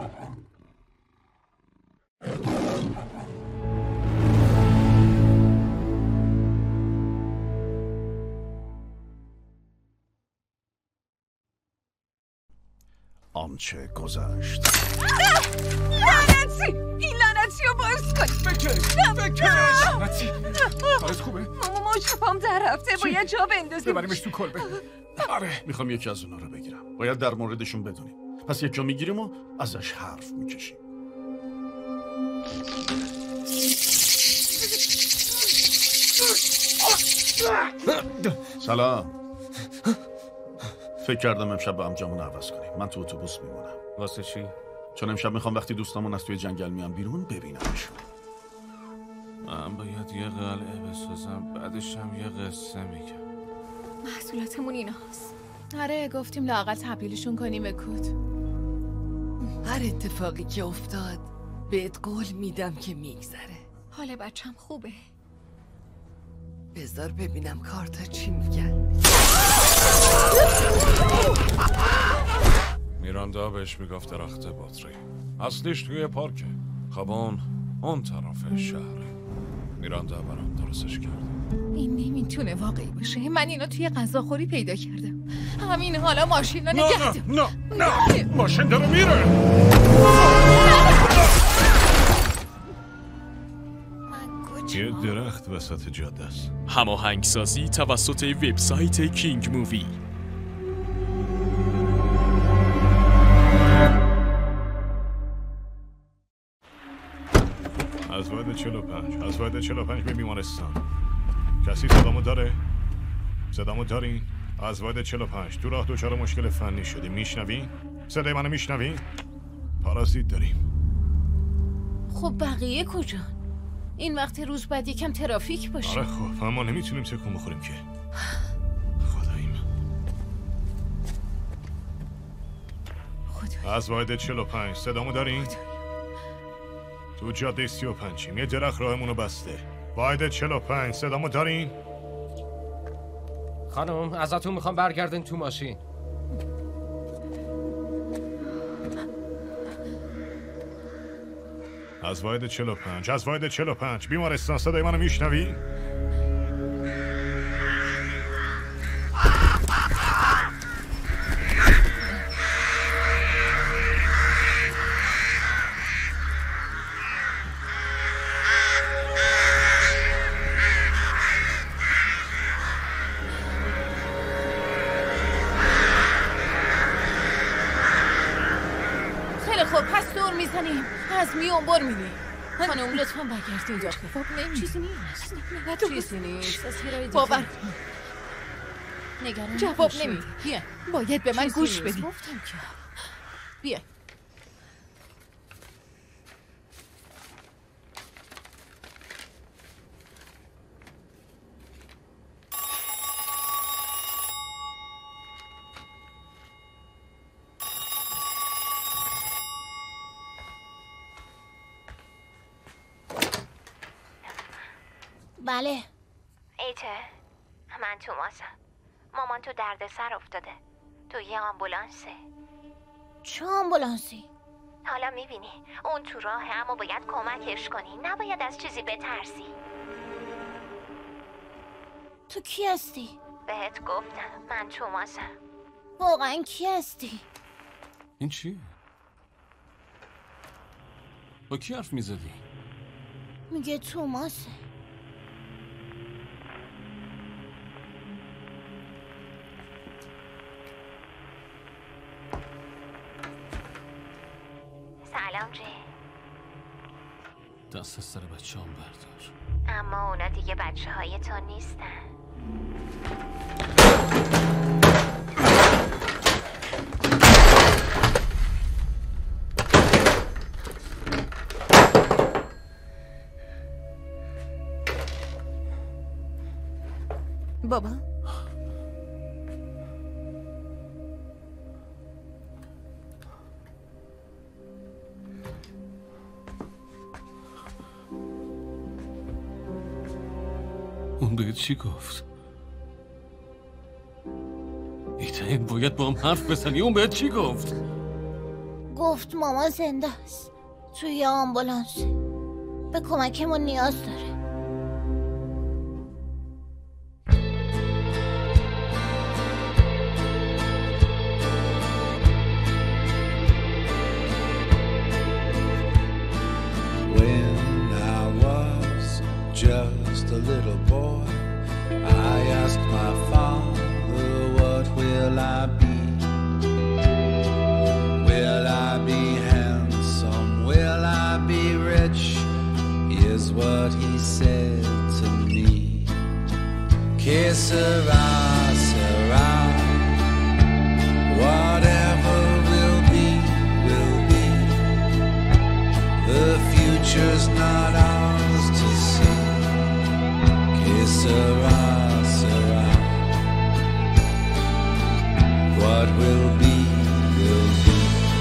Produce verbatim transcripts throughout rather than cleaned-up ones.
آنچه گذشت. لعنتی! این لعنتی رو باز کن! بکش! بکش! لعنتی! حالت خوبه؟ ماما مشتبام در رفته، باید جا بندازیم. ببریمش تو کلبه. آره میخوام یکی از اونا رو بگیرم. باید در موردشون بدونیم. پس یکی رو میگیریم و ازش حرف میکشیم. سلام. فکر کردم امشب با هم جامون عوض کنیم. من تو اتوبوس میمونم. واسه چی؟ چون امشب میخوام وقتی دوستامون از توی جنگل میان بیرون ببینمشون. من باید یه قلعه بسازم، بعدش هم یه قصه میگم. محصولاتمون ایناست. آره گفتیم لااقل تبدیلشون کنیم به کود. هر اتفاقی که افتاد بهت قول میدم که میگذره. حال بچم خوبه. بذار ببینم کارتا چی میگن. میراندا بهش میگفت درخت باتری. اصلیش توی پارکه. خبان اون طرف شهره. میراندا برام درستش کرد. این نمیتونه واقعی باشه. من اینو توی غذاخوری پیدا کردم. همین حالا ماشین رو نگه دار. نه نه نه ماشین داره میره. یه درخت وسط جاده است. هماهنگسازی توسط وبسایت کینگ مووی. از واحد چهل و پنج از واحد چهل و پنج به بیمارستان. کسی صدامو داره؟ صدامو دارین؟ از واحد چهل و پنج تو راه دچار مشکل فنی شدی. میشنوی؟ صدای منو میشنوی؟ پارازیت داریم. خب بقیه کجا؟ این وقت روز بعد یکم ترافیک باشه. آره خب اما نمیتونیم تکون بخوریم که. خداییم. خدایا. از واحد چهل و پنج صدامو دارین؟ تو جاده سی و پنجیم یه درخت راهمونو بسته. واحد چهل و پنج صدامو دارین؟ خانم ازتون میخوام برگردین تو ماشین. از واحد چهل و پنج از واحد چهل و پنج بیمارستان صدای منو میشنوی؟ خیلی خوب پس دور میزنیم. از میون بر میدیم. خانم لطفاً برگردین داخل. خب چیزی نیست. چیزی نیست. از هیرای دیگه باور نگران جواب نمیده. بیا باید به من گوش بدی. گفتم که بیا. بله ایته من توماسم. مامان تو دردسر افتاده تو یه آمبولانسه. چه آمبولانسی؟ حالا میبینی اون تو راهه اما باید کمکش کنی. نباید از چیزی بترسی. تو کی هستی؟ بهت گفتم من توماسم. واقعا کی هستی؟ این چیه؟ با کی حرف میزدی؟ میگه توماسه. سلام جی. دست از سر بچه هم بردار. اما اونا دیگه بچه های تو نیستن. بابا اون بگه چی گفت؟ ایتن باید با هم حرف بزنی. اون بهت چی گفت؟ گفت ماما زنده است. توی آمبولانس. به کمکمون نیاز داره. Just a little boy, I asked my father, what will I be? Will I be handsome? Will I be rich? Is what he said to me. Que sera, sera. Whatever will be, will be. The future's not ours to see. Sera, sera. What will be, will be.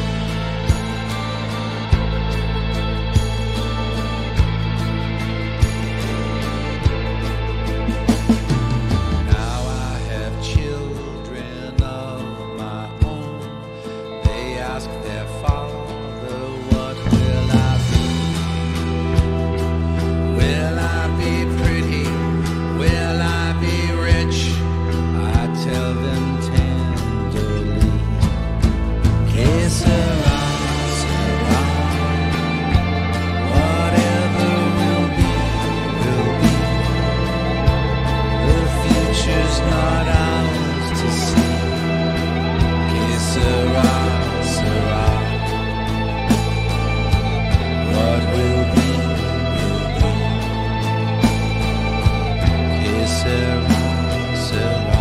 Now I have children of my own. They ask their father, what will I be? Will I be pretty? Will I be rich? I tell them tenderly. Que sera, sera. Whatever will be, will be. The future's not ours to see. Que sera, sera. What will be, will be. Sera, sera.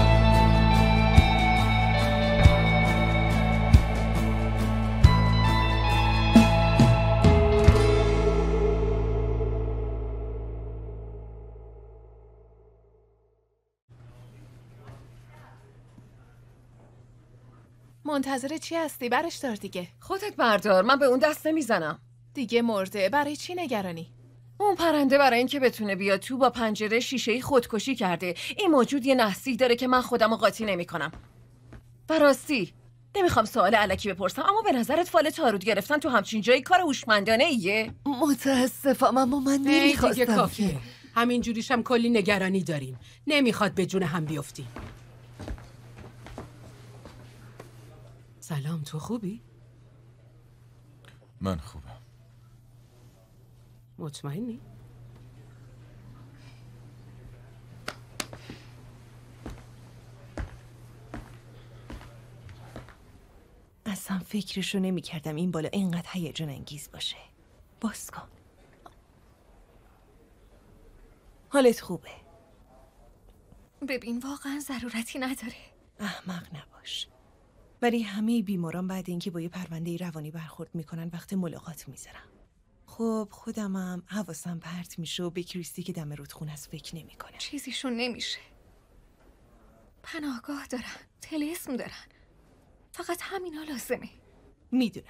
منتظر چی هستی؟ برش دار دیگه. خودت بردار، من به اون دست نمیزنم. دیگه مرده، برای چی نگرانی؟ اون پرنده برای اینکه بتونه بیاد تو با پنجره شیشه‌ای خودکشی کرده. این موجود یه نحسی داره که من خودمو قاطی نمی‌کنم. و راستی نمیخوام سوال الکی بپرسم، اما به نظرت فال تاروت گرفتن تو همچین جایی کار هوشمندانه ایه؟ متاسفم اما من نمیخواستم. دیگه کافیه. همین جوریش هم کلی نگرانی داریم. نمیخواد به جون هم بیفتیم. سلام، تو خوبی؟ من خوبم. مطمئنی؟ اصلا فکرشو نمی کردم این بالا اینقدر هیجان انگیز باشه. باز کن. حالت خوبه؟ ببین واقعا ضرورتی نداره. احمق نباش. ولی همه بیماران بعد اینکه با یه پرونده روانی برخورد میکنن وقت ملاقات میذارن. خب خودمم حواسم پرت میشه و به کریستی که دم رودخونه است فکر نمیکنم. چیزیشون نمیشه. پناهگاه دارن، طلسم دارن. فقط همینا لازمه. میدونم.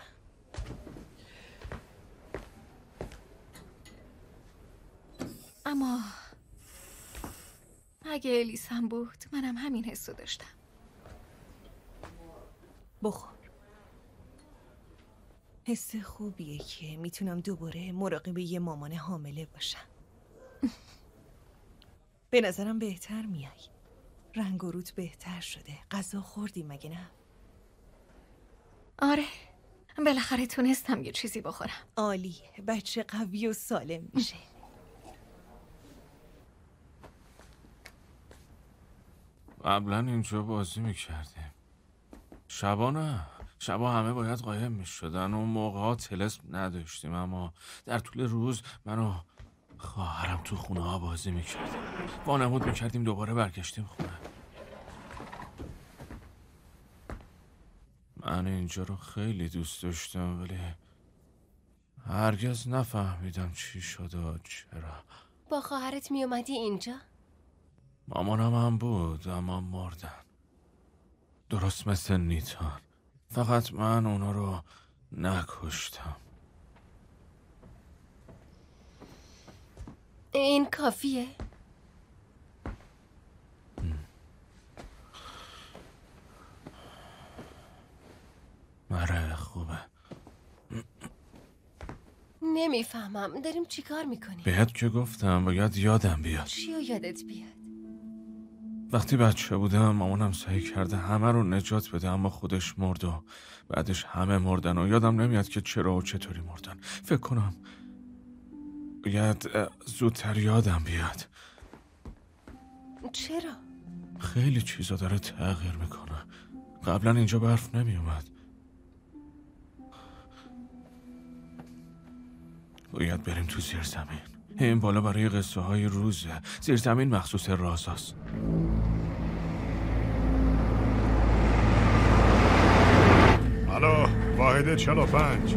اما اگه الیسم بود منم همین حسو داشتم. بخور. حس خوبیه که میتونم دوباره مراقب یه مامان حامله باشم. به نظرم بهتر میای. رنگ و روت بهتر شده. غذا خوردی مگه نه؟ آره، بالاخره تونستم یه چیزی بخورم. عالی، بچه قوی و سالم میشه. قبلا اینجا بازی میکردیم. شبا نه، شبا همه باید قایم میشدن. اون موقع ها طلسم نداشتیم، اما در طول روز من و خواهرم تو خونه ها بازی میکردیم. وانمود میکردیم دوباره برگشتیم خونه. من اینجا رو خیلی دوست داشتم ولی هرگز نفهمیدم چی شد و چرا. با خواهرت می اومدی اینجا؟ مامانم هم بود اما مردن. درست مثل نیتان. فقط من اونا رو نکشتم. این کافیه؟ آره خوبه. نمیفهمم داریم چی کار میکنیم؟ بهت که گفتم باید یادم بیاد. چیو یادت بیاد؟ وقتی بچه بودم مامانم سعی کرده همه رو نجات بده اما خودش مرد و بعدش همه مردن و یادم نمیاد که چرا و چطوری مردن. فکر کنم باید زودتر یادم بیاد. چرا؟ خیلی چیزا داره تغییر میکنه. قبلا اینجا برف نمیومد. باید بریم تو زیر زمین. این بالا برای قصه های روزه. زیر زمین مخصوص رازاست. الو واحد چهل و پنج.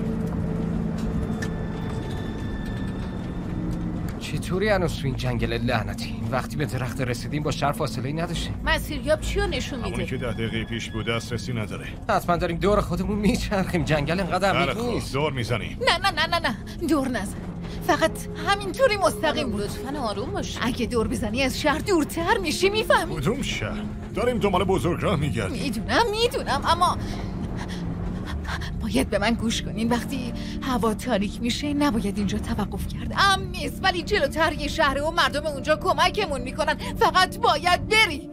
چطوری هنوز تو این جنگل لعنتی؟ وقتی به درخت رسیدیم با شهر فاصله ای نداشتیم. مسیریاب چیو نشون میده؟ همونی که ده دقیقه پیش بود دسترسی نداره. حتما داریم دور خودمون میچرخیم. جنگل انقدر عمیق نیست. دور میزنیم. نه نه نه نه نه دور نزن. فقط همینطوری مستقیم بود. لطفاً آروم باش. اگه دور بزنی از شهر دورتر میشی میفهمی. کدوم شهر؟ داریم دنبال بزرگراه میگردیم. میدونم میدونم اما باید به من گوش کنین. وقتی هوا تاریک میشه نباید اینجا توقف کرد. امن نیست ولی جلوتر یه شهره و مردم اونجا کمکمون میکنن. فقط باید بری.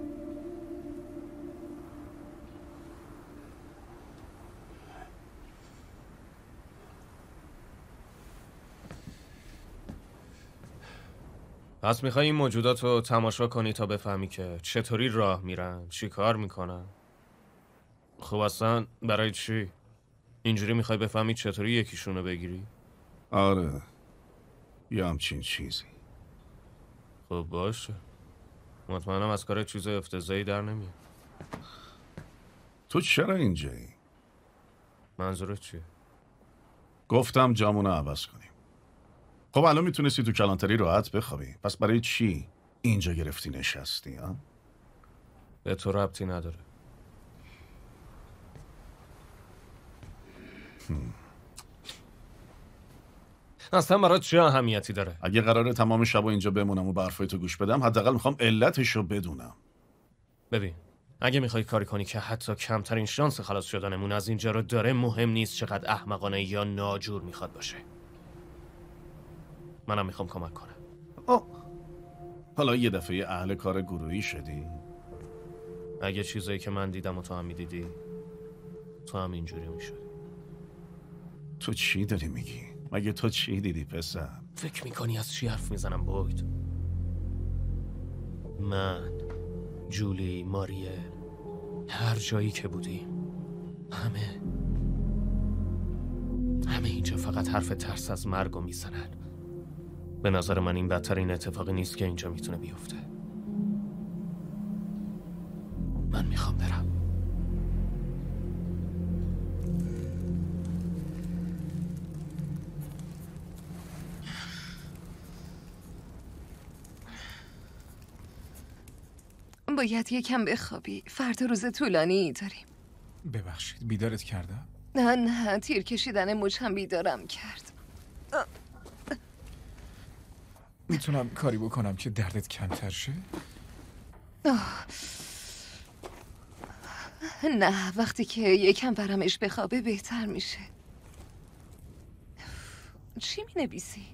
پس میخوای این موجودات رو تماشا کنی تا بفهمی که چطوری راه میرن، چی کار میکنن. خب اصلا برای چی؟ اینجوری میخوای بفهمی چطوری یکیشونو بگیری؟ آره یه همچین چیزی. خب باشه. مطمئنم از کار چیز افتضاحی در نمیاد. تو چرا اینجایی؟ منظورت چیه؟ گفتم جامونو عوض کنیم. خب الان میتونستی تو کلانتری راحت بخوابی. پس برای چی اینجا گرفتی نشستی ها؟ به تو ربطی نداره. هم. اصلا برای چه اهمیتی داره؟ اگه قراره تمام شب اینجا بمونم و به حرفای تو گوش بدم حداقل میخوام علتشو بدونم. ببین اگه میخوای کاری کنی که حتی کمترین شانس خلاص شدنمون از اینجا رو داره، مهم نیست چقدر احمقانه یا ناجور میخواد باشه. منم میخوام کمک کنم. آه. حالا یه دفعه اهل کار گروهی شدی؟ اگه چیزایی که من دیدم و تو هم میدیدی تو هم اینجوری میشد. تو چی داری میگی؟ مگه تو چی دیدی پسر؟ فکر میکنی از چی حرف میزنم بوید؟ من، جولی، ماریه، هر جایی که بودیم همه همه اینجا فقط حرف ترس از مرگو میزنن. به نظر من این بدترین اتفاقی نیست که اینجا میتونه بیفته. من میخوام برم. باید یکم بخوابی. فردا روز طولانی داریم. ببخشید بیدارت کردم؟ نه نه تیر کشیدن مچم بیدارم کرد. میتونم کاری بکنم که دردت کمتر شه؟ آه. نه وقتی که یکم برمش بخوابه بهتر میشه. چی می نویسی؟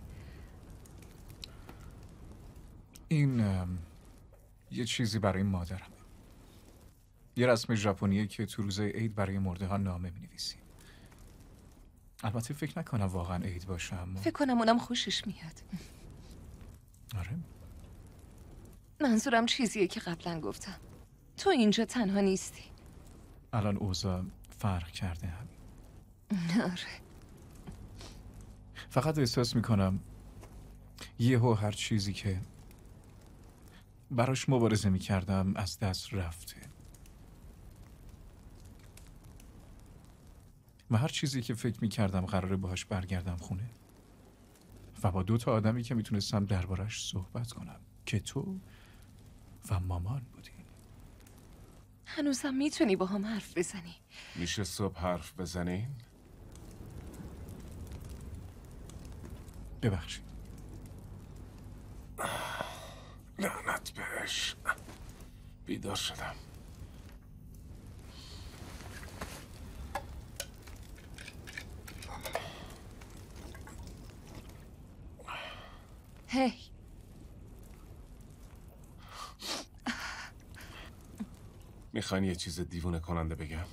این ام، یه چیزی برای مادرم. یه رسم ژاپنیه که تو روز عید برای مرده ها نامه می نویسی. البته فکر نکنم واقعا عید باشه اما فکر کنم اونم خوشش میاد. آره. منظورم چیزیه که قبلا گفتم. تو اینجا تنها نیستی. الان اوضاع فرق کرده همین. آره. فقط احساس میکنم یهو هر چیزی که براش مبارزه میکردم از دست رفته و هر چیزی که فکر میکردم قراره باهاش برگردم خونه و با دو تا آدمی که میتونستم دربارش صحبت کنم که تو و مامان بودی. هنوزم میتونی با هم حرف بزنی. میشه صبح حرف بزنیم؟ ببخشید. لعنت بهش. بیدار شدم. هی میخواین یه چیز دیوونه کننده بگم؟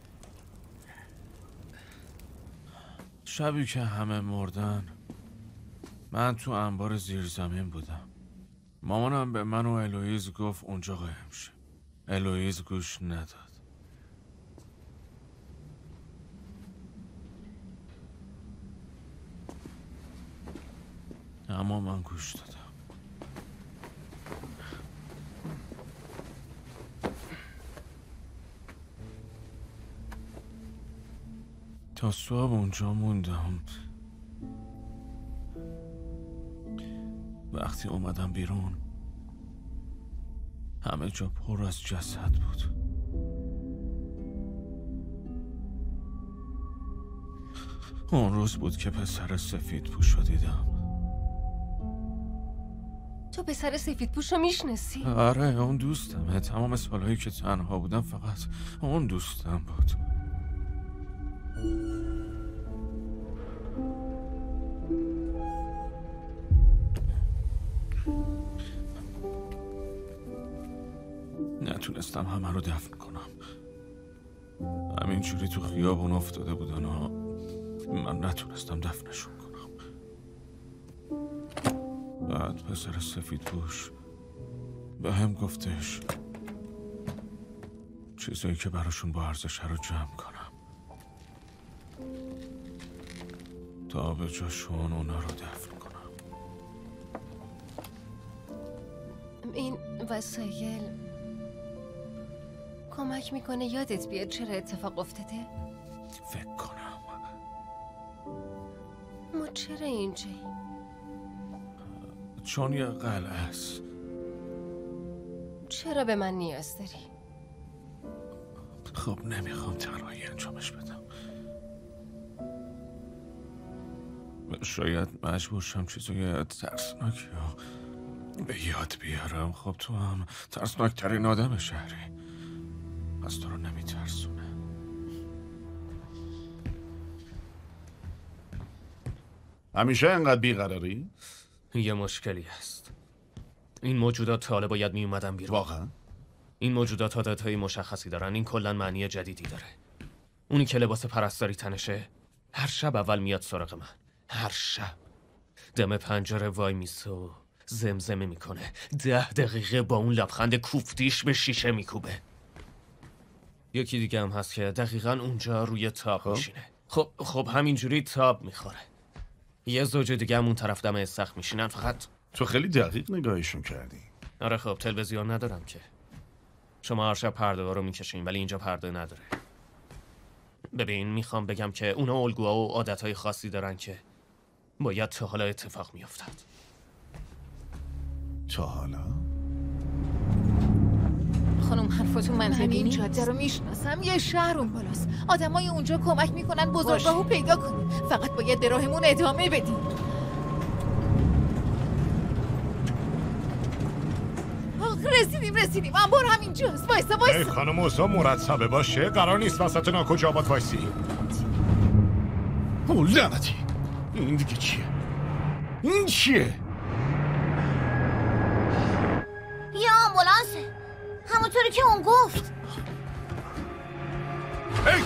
شبی که همه مردن من تو انبار زیرزمین بودم. مامانم به من و الویز گفت اونجا قایم شه. الویز گوش نداد. اما من گوش دادم. تا صبح اونجا موندم. وقتی اومدم بیرون همه جا پر از جسد بود. اون روز بود که پسر سفید پوش رو دیدم. تو پسر سفید پوش رو میشناسی؟ آره اون دوستمه. تمام سالهایی که تنها بودم فقط اون دوستم بود. نتونستم همه رو دفن کنم. همینجوری تو خیابون افتاده بودن و من نتونستم دفنشون کنم. بعد پسر سفید پوش به هم گفتش چیزایی که براشون با ارزشه رو جمع کنم تا به جاشون اونا رو دفن کنم. این وسایل کمک میکنه یادت بیاد چرا اتفاق افتاده؟ فکر کنم. ما چرا اینجایی؟ چون یه قلعه است. چرا به من نیاز داری؟ خب نمیخوام تنهایی انجامش بدم. شاید مجبور شم چیزای ترسناکی رو به یاد بیارم. خب تو هم ترسناکترین آدم شهری، پس تو رو نمیترسونه. همیشه انقدر بیقراری؟ یه مشکلی هست. این موجودات تا حالا باید می اومدن بیرون. واقعا؟ این موجودات عادتهای مشخصی دارن. این کلا معنی جدیدی داره. اونی که لباس پرستاری تنشه هر شب اول میاد سراغ من. هر شب دم پنجره وای میسه و زمزمه میکنه. ده دقیقه با اون لبخند کوفتیش به شیشه میکوبه. یکی دیگه هم هست که دقیقاً اونجا روی تاب خب؟ میشینه. خب خب همینجوری تاب میخوره. یه زوج دیگه هم اون طرف دم استخ میشینن. فقط تو خیلی دقیق نگاهشون کردی. آره خب تلویزیون ندارم که. شما هر شب پرده ها رو میکشین ولی اینجا پرده نداره. ببین میخوام بگم که اونا الگوها و عادتهای خاصی دارن که باید تا حالا اتفاق میافتد. تا حالا؟ خانم حرفتون من همین جاده رو میشناسم. یه شهر اون بالاست. آدمای اونجا کمک میکنن بزرگراهو پیدا کنیم. فقط باید به راهمون ادامه بدیم. رسیدیم رسیدیم انبار همینجاست. وایسا وایسا. ای خانم اوضاع مرتبه باشه. قرار نیست وسط ناکجا آباد وایسی. او لعنتی. این دیگه چیه؟ این چیه؟ یه آمبولانسه. همونطوری که اون گفت. هی!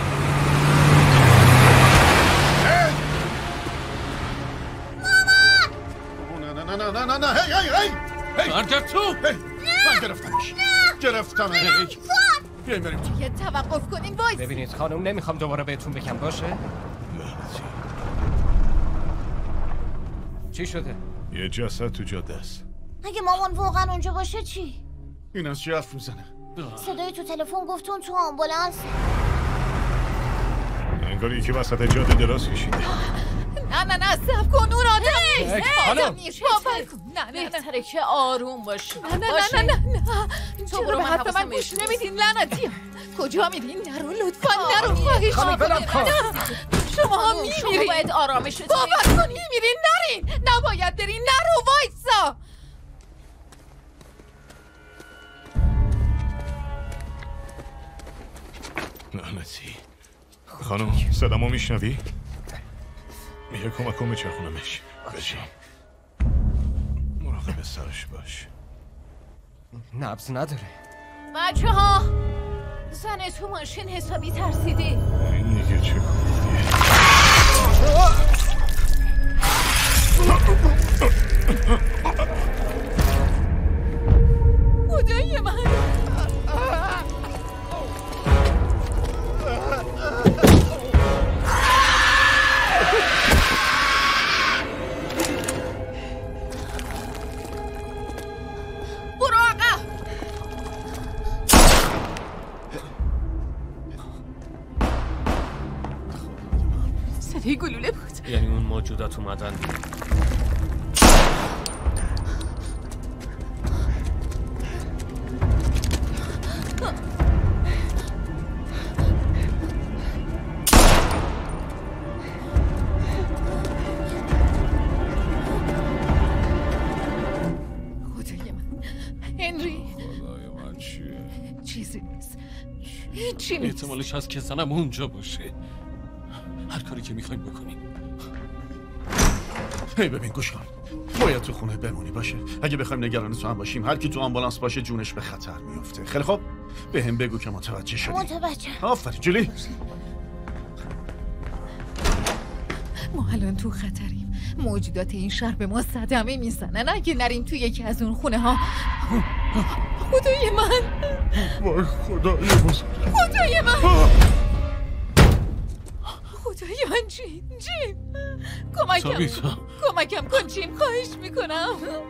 هی! مامان! نه نه نه نه نه نه هی هی هی! هی! برگرد تو! هی! من گرفتمش. گرفتمش. بیایم بریم تو. یه توقف کنین وایس. ببینید خانم نمیخوام دوباره بهتون بگم باشه؟ چی شده؟ یه جسد تو جاده است. اگه مامان واقعا اونجا باشه چی؟ این از چی حرف میزنه؟ صدای تو تلفن گفتون تو آمبولانس. انگار یکی وسط جاده دراز کشیده. نه نه نه صبر کن اون آدم نیست. خانم باور کن. نه نه نه بهتره که آروم باشی. نه نه نه نه نه. تو چرا برو به من حرف حواسم من گوش بهت نمیدین لعنتی؟ کجا میرین؟ نرو لطفا نرو خواهش خانم ولم کن. شما ها شما میمیرین. باید آرامشتون باور کن میمیرین. نرین. نباید برین. نرو وایسا. لعنتی. خانم صدامو میشنوی؟ یه کمک کن بچرخونمش. بشین. به سرش باش. نبض نداره. بچه ها زن تو ماشین حسابی ترسیده. این دیگه چه کنیه؟ خدای من برو آقا. صدای گلوله بود. یعنی اون موجودات اومدن. احتمالش هست که زنم اونجا باشه. هر کاری که میخوایم بکنیم. هی ببین گوش کن، باید تو خونه بمونی باشه. اگه بخوایم نگران تو هم باشیم، هر کی تو آمبولانس باشه جونش به خطر میفته. خیلی خوب، به هم بگو که متوجه شدی. متوجه. آفرین جولی. ما الان تو خطریم. موجودات این شهر به ما صدمه میزنن. اگه نریم تو یکی از اون خونه ها. خدای من، وای خدای بزرگ، خدای من، خدای من. جیم جیم کمکم کمکم کن جیم، خواهش میکنم.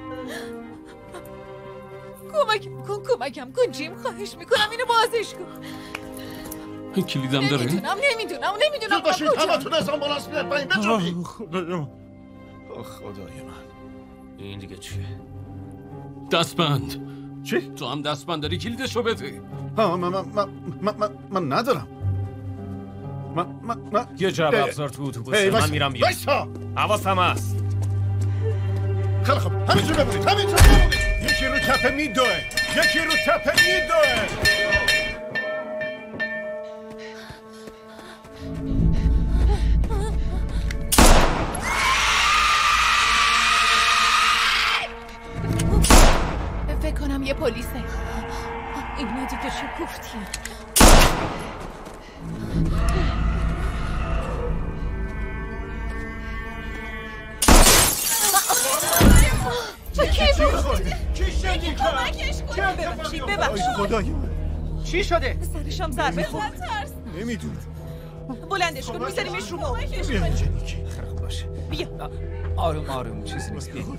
کمکم کن کمکم کن جیم، خواهش میکنم. اینو بازش کن. این کلیدم داره؟ نمیدونم نمیدونم نمیدونم باشید همتون از آمبولانس بیاد پایین بجنبید. خدای من، خدای من. این دیگه چیه؟ دستبند. چی؟ تو هم دستبند داری، کلیدشو بده. ها من من من من من ندارم. من من من یه جعبه ابزار تو اتوبوسه. من میرم بیام. وایسا. حواسم هست. خیلی خوب، همینجور بمونید، همینجور بمونید. یکی رو تپه میدوه، یکی رو تپه میدوه. فکر کنم یه پلیسه. اینا دیگه چه گفتیه؟ کی خورده؟ کی شدی؟ کمکش کن. ببخشید ببخشید. خدای چی شده؟ سرشم ضربه خورد. نمیدونم. بلندش کن، میذاریمش رو ما. خراب باشه. بیا. آروم آروم، چیزی نیست. بیا.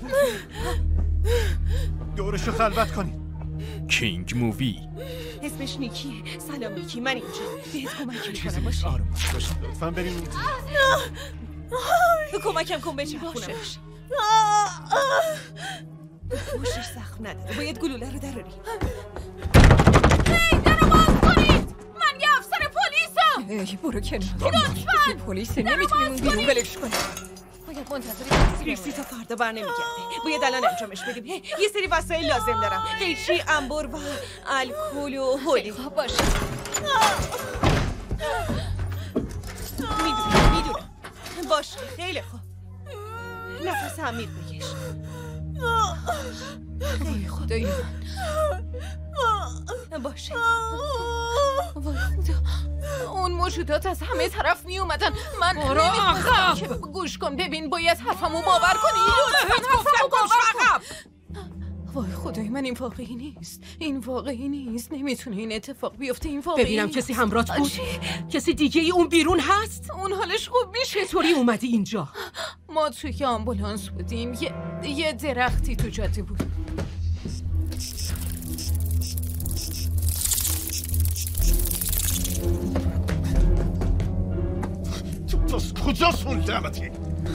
دورشو خلوت کنید. کینگ مووی. اسمش نیکیه. سلام نیکی، من اینجا. بهت کمک میکنم. باشه. آروم باش. لطفاً بریم اون. کمکم کن بچرخونمش. گوشش زخم نداره. باید گلوله رو دراری. هی درو باز کنید. من یه افسر پلیسم. ای برو کنار. لطفاً. پلیسه، نمیتونیم اون بیرون ولش کنیم. باید منتظر کریسی تا فردا بر نمیگرده. باید الان انجامش بدیم. یه سری وسایل لازم دارم. قیچی، انبر و الکل و هولی. خب باشه. میدونم میدونم. باشه خیلی خوب. نفس عمیق بکش. وای خدای من. باشه. وای خدا، اون موجودات از همه طرف می اومدن. من برو نمیخواستم که گوش کن. ببین باید حرفمو باور کنی. لطفاً حرفمو باور کن. وای خدای من، این واقعی نیست. این واقعی نیست. نمیتونه این اتفاق بیفته. این واقعی ببینم نیست. کسی همراهت بود؟ چی؟ کسی دیگه ای اون بیرون هست؟ اون حالش خوب میشه. چطوری اومدی اینجا؟ ما توی آمبولانس بودیم. یه, یه درختی تو جاده بود. تو کجاست اون لعنتی؟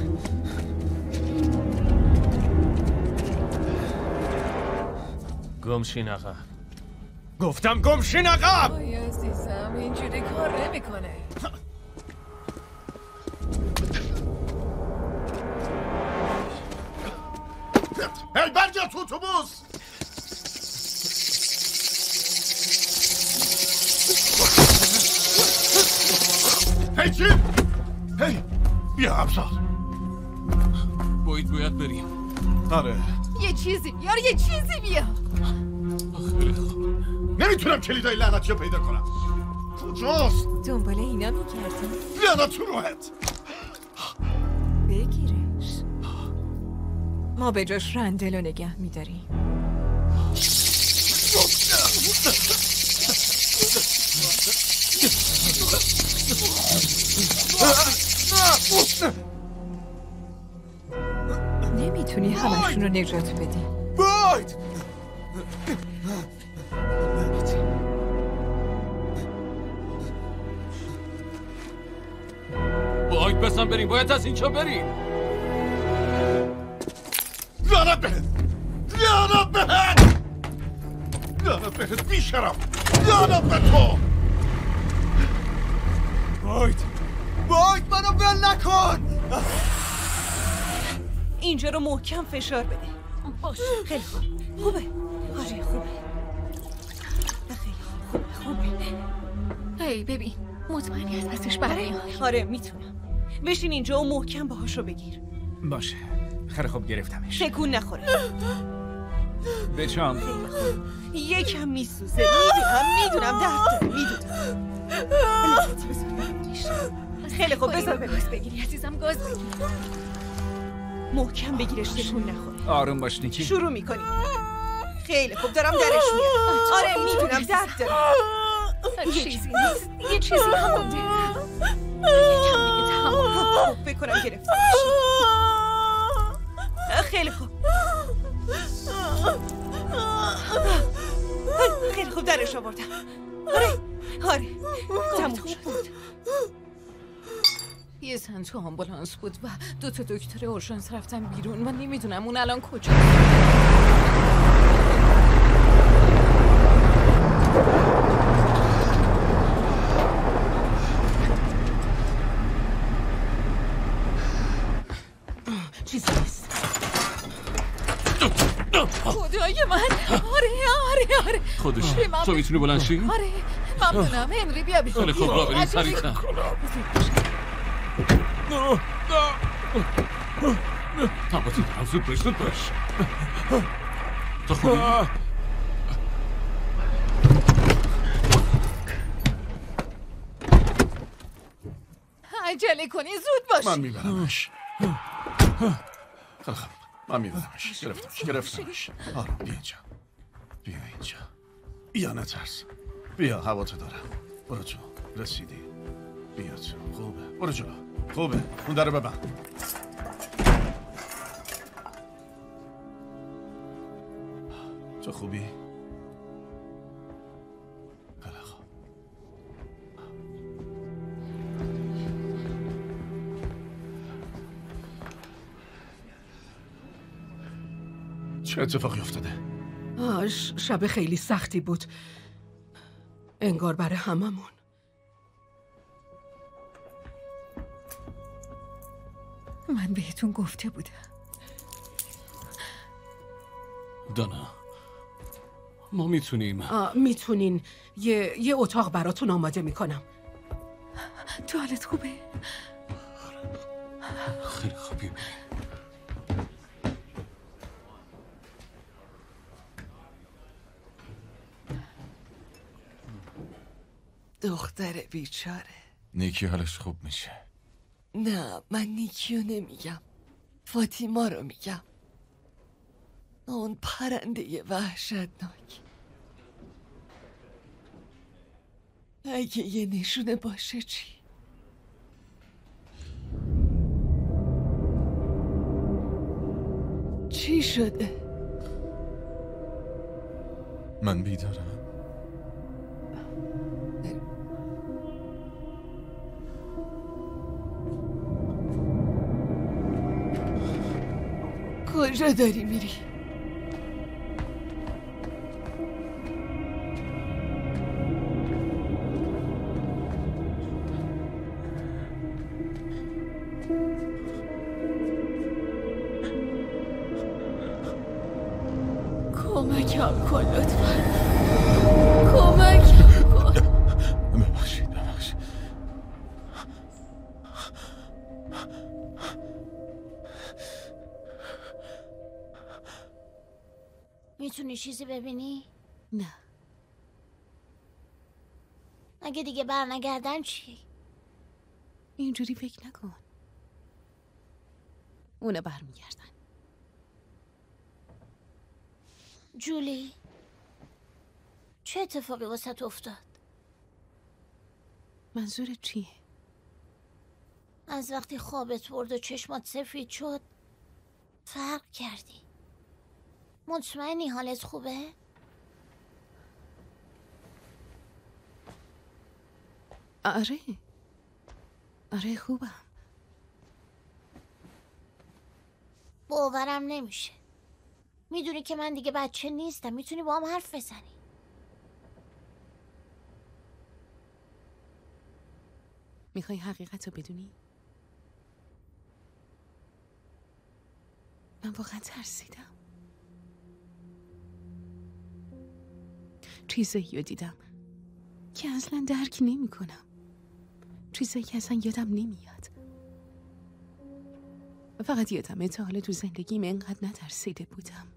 گمشین عقب. گفتم گمشین عقب. وای عزیزم، اینجوری کار نمیکنه. هی برگرد تو اتوبوس. هی چی؟ هی بیا ابزار. باید باید بریم. آره. یه چیزی بیار، یه چیزی بیار. نمیتونم کلیدای لعنتی رو پیدا کنم. کجاست؟ دنبال اینا میکردی؟ لعنت تو روحت. بگیرش. ما به جاش رندل رو نگه میداریم. نمیتونی همشون رو نجات بدی. باید باید بسن بریم، باید از اینجا بریم. لعنت بهت، لعنت بهت، لعنت بهت بی شرف، لعنت به تو. باید باید منو بل نکن. اینجا رو محکم فشار بده. باش. خیلی خوب. خوبه. آره خوبه. خیلی خوبه. خوبه. هی ببین، مطمئنی از دستش برمیاد؟ آره میتونم. بشین اینجا و محکم باهاشو بگیر. باشه. خیلی خوب گرفتمش. تکون نخوره. بچام. یکم میسوزه. میدونم میدونم درد داره. میدونم. خیلی خوب بذار گاز بگیری عزیزم، گاز بگیر. محکم بگیرش، تکون نخوره. آروم باش نیکی. شروع میکنی. خیلی خوب دارم درش میارم. آره میدونم درد داره. چیزی نیست، یه چیزی همونده. یکم دیگه تمام. خوب بکنم گرفته خیلی خوب. خیلی خوب درش آوردم. آره آره تموم شد. یه زن تو آمبولانس بود و دو تا دکتر اورژانس رفتن بیرون. من نمیدونم اون الان کجا. چیزی نیست. خدای من. آره آره آره خودش تو میتونی بلند شی؟ آره ممنونم. هنری بیا بیرون. خیلی خوب را بریم سریعتر. تماسی دارم، زود باش زود باش. تو خوبی؟ عجله کنی زود باش. من میبرمش. خیلی خوب من میبرمش. گرفتمش گرفتمش. آروم بیا اینجا، بیا اینجا. بیا نترس، بیا هواتو دارم. برو تو، رسیدی. بیا تو. خوبه برو جلو. خوبه اون در رو ببند. تو خوبی؟ خیلی خوب. چه اتفاقی افتاده؟ آه شب خیلی سختی بود، انگار برای هممون. من بهتون گفته بودم. دانا ما میتونیم میتونین یه, یه اتاق براتون آماده میکنم. توالت خوبه؟ خیلی خوبی. دختر بیچاره. نیکی حالش خوب میشه. نه من نیکیو نمیگم، فاطیما رو میگم. اون پرنده وحشتناک. اگه یه نشونه باشه چی؟ چی شده؟ من بیدارم. کجا داری میری؟ کمکم کن لطفا. کمکم کن. ببخشید ببخشید. میتونی چیزی ببینی؟ نه. اگه دیگه برنگردن چی؟ اینجوری فکر نکن. اونا برمیگردن. جولی، چه اتفاقی واسه افتاد؟ منظورت چیه؟ از وقتی خوابت برد و چشمات سفید شد فرق کردی. مطمئنی حالت خوبه؟ آره آره خوبم. باورم نمیشه. میدونی که من دیگه بچه نیستم. میتونی با هم حرف بزنی. میخوای حقیقت رو بدونی؟ من واقعا ترسیدم. چیزایی رو دیدم که اصلا درک نمی کنم. چیزایی که اصلا یادم نمیاد. فقط یادمه تا حالا تو زندگیم اینقدر نترسیده بودم.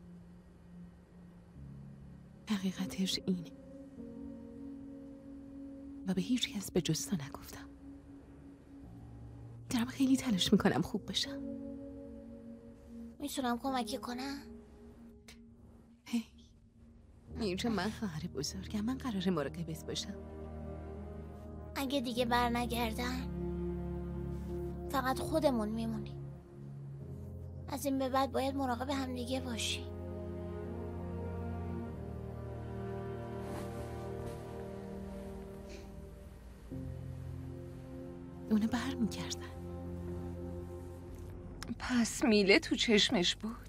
حقیقتش اینه و به هیچ کس به جز تو نگفتم. دارم خیلی تلاش میکنم خوب بشم. میتونم کمکی کنم؟ هی میرجا، من خواهر بزرگم. من قراره مراقبت باشم. اگه دیگه بر نگردن فقط خودمون میمونیم. از این به بعد باید مراقب همدیگه باشی. اونو بر میگردن. پس میله تو چشمش بود.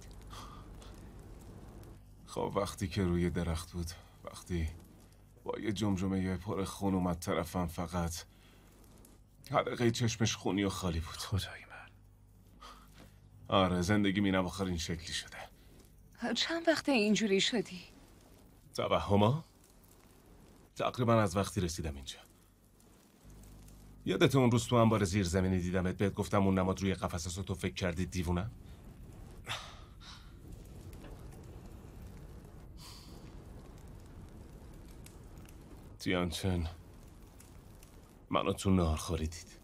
خب وقتی که روی درخت بود، وقتی با یه جمجمه یه پر خون اومد طرفم، فقط حلقه چشمش خونی و خالی بود. خدای من. آره زندگی این اواخر این شکلی شده. چند وقت اینجوری شدی؟ توهما؟ تقریبا از وقتی رسیدم اینجا. یادت اون روز تو انبار زیرزمینی دیدمت، بهت گفتم اون نماد روی قفسه تو فکر کردی دیوونم؟ تیانچن منو تو ناهارخوری دید.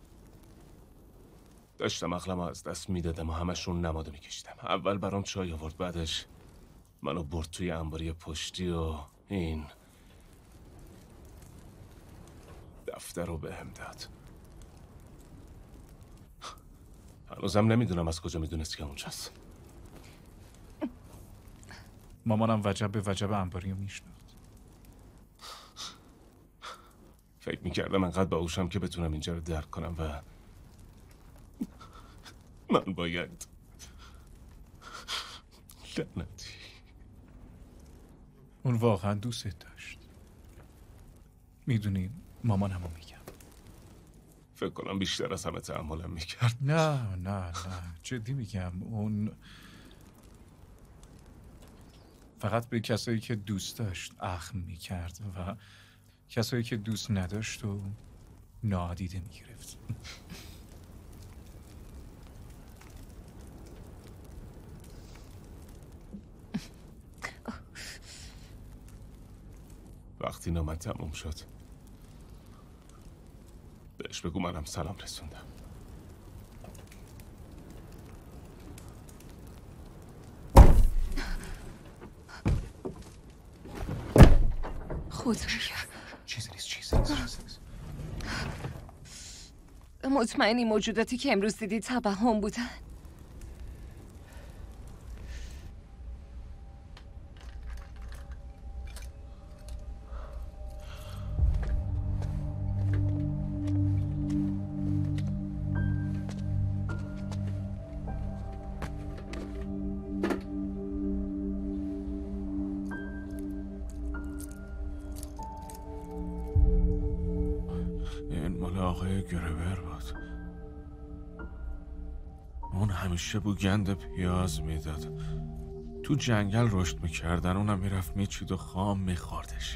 داشتم عقلمو از دست میدادم و همشون نمادو میکشیدم. اول برام چای آورد، بعدش منو برد توی انباری پشتی و این دفتر رو بهم داد. هنوزم نمیدونم از کجا میدونست که اونجاست. مامانم وجب به وجب انباری رو میشناخت. فکر میکردم انقدر باهوشم که بتونم اینجا رو درک کنم و من باید لعنتی. اون واقعا دوستت داشت. میدونی مامانمو میگم. فکر کنم بیشتر از همه تحملم میکرد. نه نه نه جدی میگم. اون فقط به کسایی که دوست داشت اخم میکرد و کسایی که دوست نداشت و نادیده میگرفت. وقتی نامت تموم شد بهش بگو منم سلام رسوندم. خدایا چیزی نیست چیزی نیست چیزی نیست. مطمئنی موجوداتی که امروز دیدی توهم بودن؟ گربر بود. اون همیشه بوگند پیاز میداد. تو جنگل رشد میکردن، اونم میرفت میچید و خام میخوردش.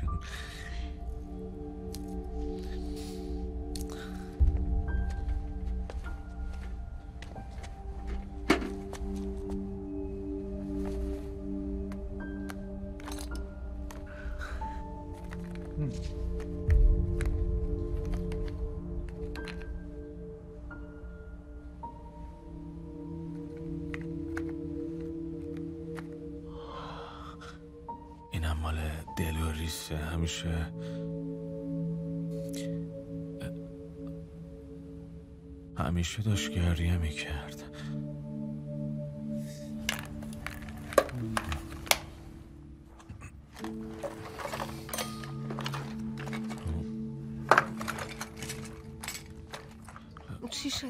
خبیثه. همیشه همیشه داشت گریه میکرد. چی شده؟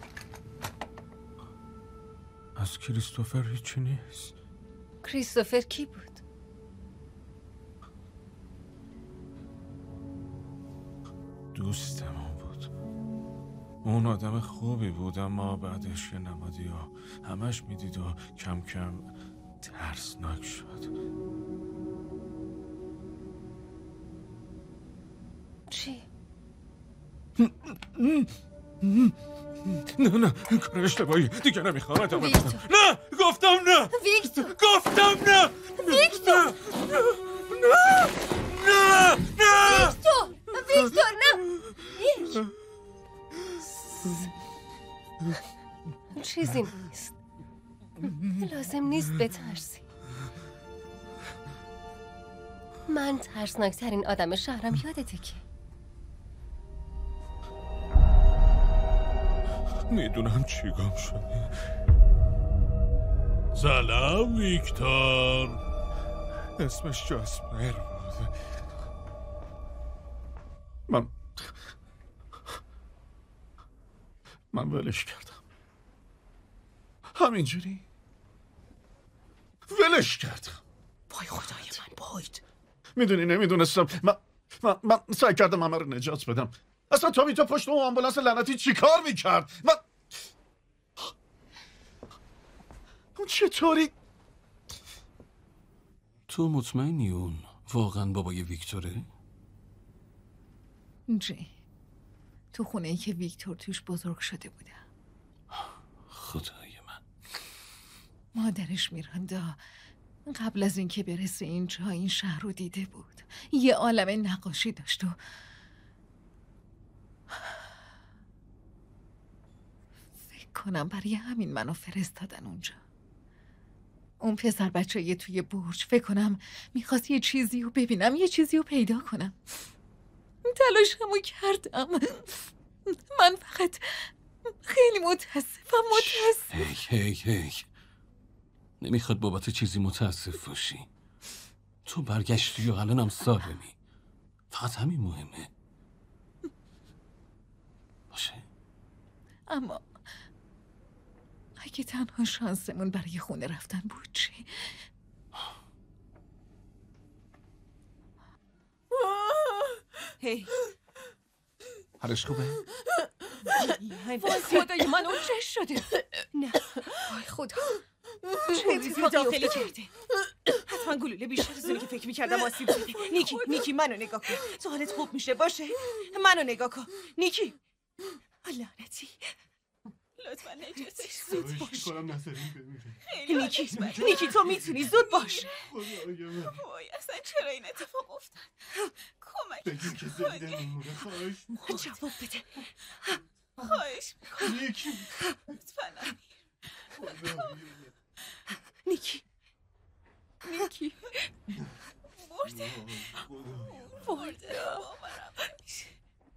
از کریستوفر هیچی نیست. کریستوفر کی بود؟ دوستمون بود. اون آدم خوبی بود، اما بعدش یه نمادی ها همش میدید و کم کم ترسناک شد. چی؟ نه نه کار اشتباهی دیگه نمیخوام ادامه بدم. نه گفتم نه ویکتور گفتم نه ویکتور نه نه نه نه ویکتور ویکتور نه چیزی نیست. لازم نیست بترسی. من ترسناکترین آدم شهرم، یادته که میدونم چی گم شده. سلام ویکتور. اسمش جاسپر بود. من من ولش کردم. همینجوری ولش کردم. وای خدای من باید. میدونی نمیدونستم. من من, من سعی کردم همه رو نجات بدم. اصلا تا بیتا پشت اون آمبولانس لعنتی چی کار میکرد؟ من اون چطوری؟ تو مطمئنی اون واقعا بابای ویکتوره؟ جی تو خونه ای که ویکتور توش بزرگ شده بوده. خدای من. مادرش میراندا قبل از اینکه برسه اینجا این شهر رو دیده بود. یه عالمه نقاشی داشت و فکر کنم برای همین منو فرستادن اونجا. اون پسر بچه یه توی برج فکر کنم میخواست یه چیزی رو ببینم، یه چیزی رو پیدا کنم. تلاشمو کردم. من فقط خیلی متاسفم متاسف. هی هی هی نمیخواد بابت چیزی متاسف باشی. تو برگشتی و الانم سالمی. فقط همین مهمه. باشه. اما اگه تنها شانسمون برای خونه رفتن بود چی؟ هی حالش خوبه؟ وای خدای من اون چه شده؟ نه وای خدا چه اتفاقی داخلی کرده؟ حتما گلوله بیشتر از اونی که فکر میکردم آسیب دیده. نیکی نیکی منو نگاه کن. تو حالت خوب میشه باشه. منو نگاه کن نیکی. لعنتی لطفا نجاتش زود باش. نیکی نیکی تو میتونی زود باش. وای اصلا چرا این اتفاق افتاد؟ کمک کنی. جواب بده. خواهش میکنم. نیکی لطفا نیکی نیکی برده برده باورم نمیشه.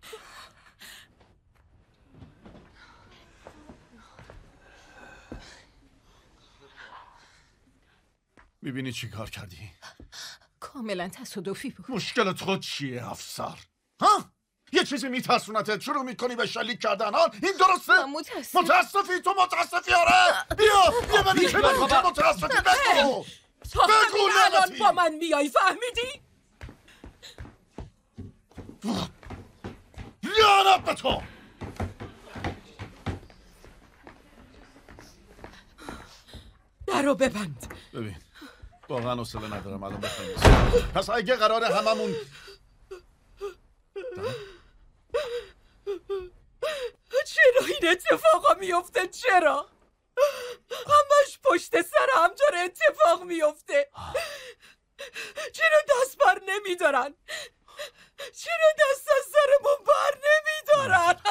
میبینی چی کار کردی؟ کاملا تصادفی بود. مشکلت خود چیه افسر؟ ها؟ یه چیزی میترسونتت شروع میکنی به شلیک کردن ها؟ این درسته؟ من متاسفم. متاسفی؟ تو متاسفی آره؟ بیا یه منی که بگو که متاسفی بگو تو همین الان با من میای فهمیدی؟ لعنت به تو! درو ببند. ببین واقعا حوصله ندارم الان بخوایم. پس اگه قراره هممون چرا این اتفاقا میفته؟ چرا؟ همش پشت سر هم داره اتفاق میفته. چرا دست بر نمیدارن؟ چرا دست از سرمون بر نمیدارن؟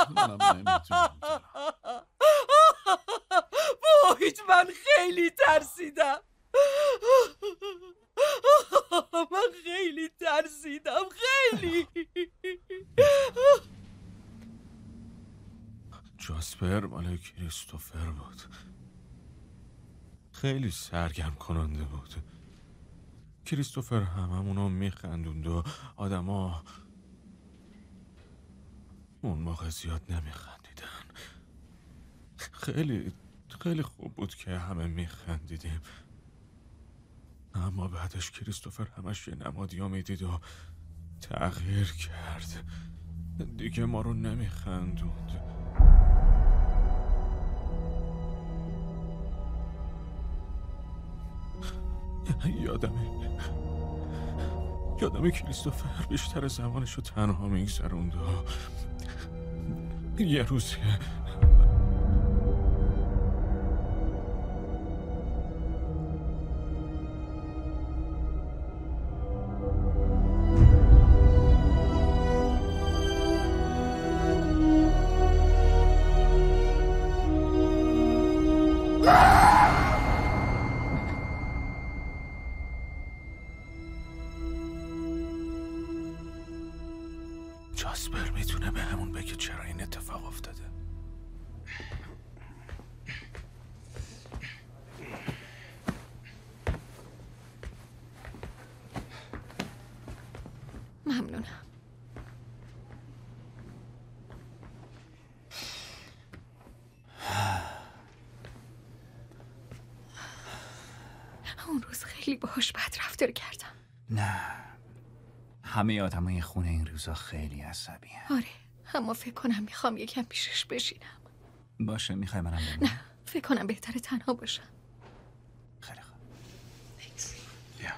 واحید من خیلی ترسیدم. من خیلی ترسیدم. جاسپر مال کریستوفر بود. خیلی سرگرم کننده بود. کریستوفر هممونو میخندوند و آدما اون موقع زیاد نمیخندیدن. خیلی خیلی خوب بود که همه میخندیدیم. اما بعدش کریستوفر همش یه نمادیا میدید و تغییر کرد. دیگه ما رو نمیخندوند. یادمه یادمه کریستوفر بیشتر زمانش رو تنها میگذروند و یه روز جاسپر میتونه به همون بگه چرا این اتفاق افتاده. ممنونم. اون روز خیلی باهاش بد رفتار کردم. نه، همه آدمای خونه این روزا خیلی عصبی هست. آره، اما فکر کنم میخوام یکم پیشش بشینم. باشه، میخوای منم بمونم؟ نه، فکر کنم بهتره تنها باشم. خیلی خوب. بیا.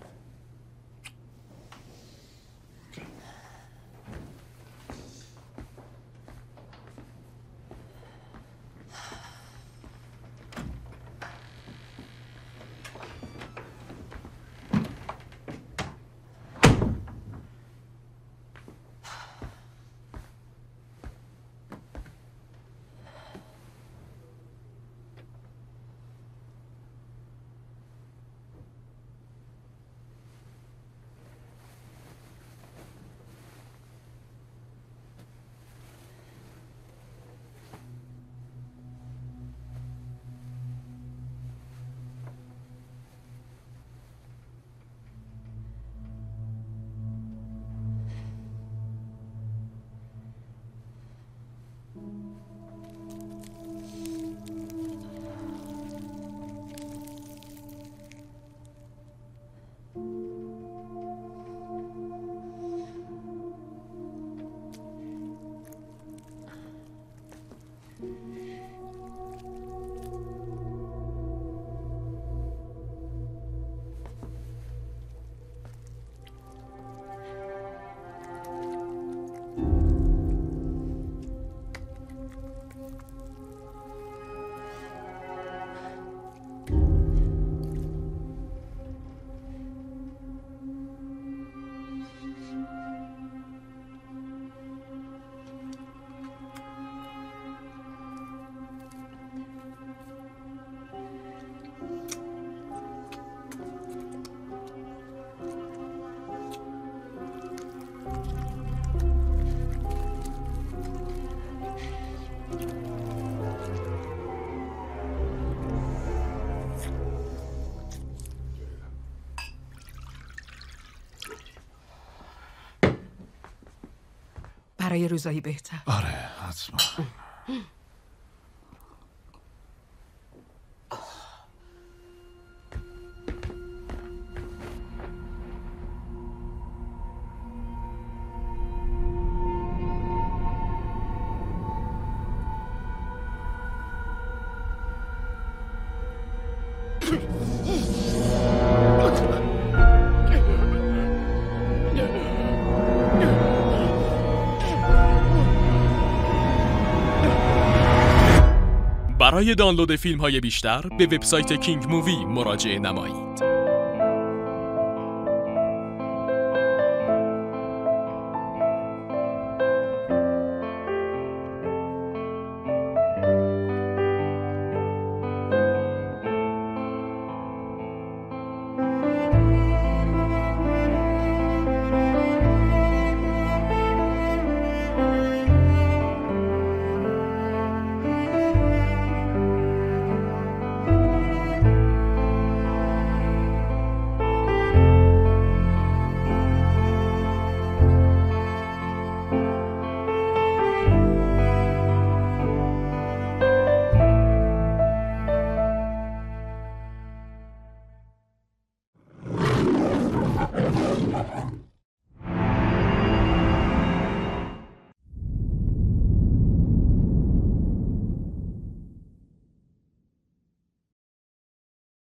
برای روزایی بهتر. آره حتما. برای دانلود فیلم های بیشتر به وبسایت کینگ مووی مراجعه نمایید.